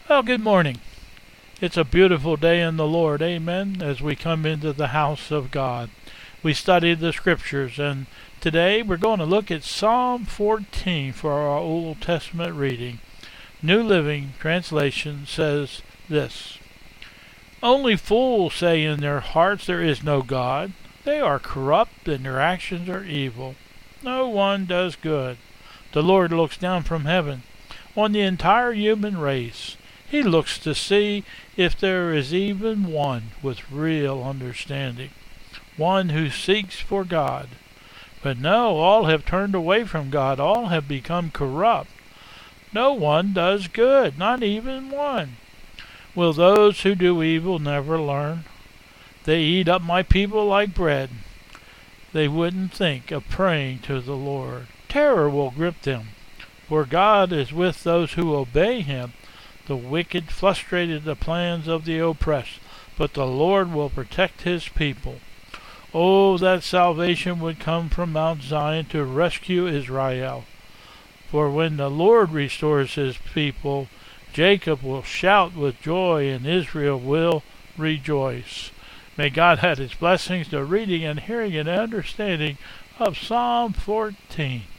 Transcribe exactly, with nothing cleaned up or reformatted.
Well, good morning. It's a beautiful day in the Lord, amen, as we come into the house of God. We study the scriptures, and today we're going to look at Psalm fourteen for our Old Testament reading. New Living Translation says this: Only fools say in their hearts there is no God. They are corrupt and their actions are evil. No one does good. The Lord looks down from heaven on the entire human race. He looks to see if there is even one with real understanding, one who seeks for God. But no, all have turned away from God. All have become corrupt. No one does good, not even one. Will those who do evil never learn? They eat up my people like bread. They wouldn't think of praying to the Lord. Terror will grip them, for God is with those who obey Him. The wicked frustrated the plans of the oppressed, but the Lord will protect His people. Oh, that salvation would come from Mount Zion to rescue Israel. For when the Lord restores His people, Jacob will shout with joy and Israel will rejoice. May God add His blessings to reading and hearing and understanding of Psalm fourteen.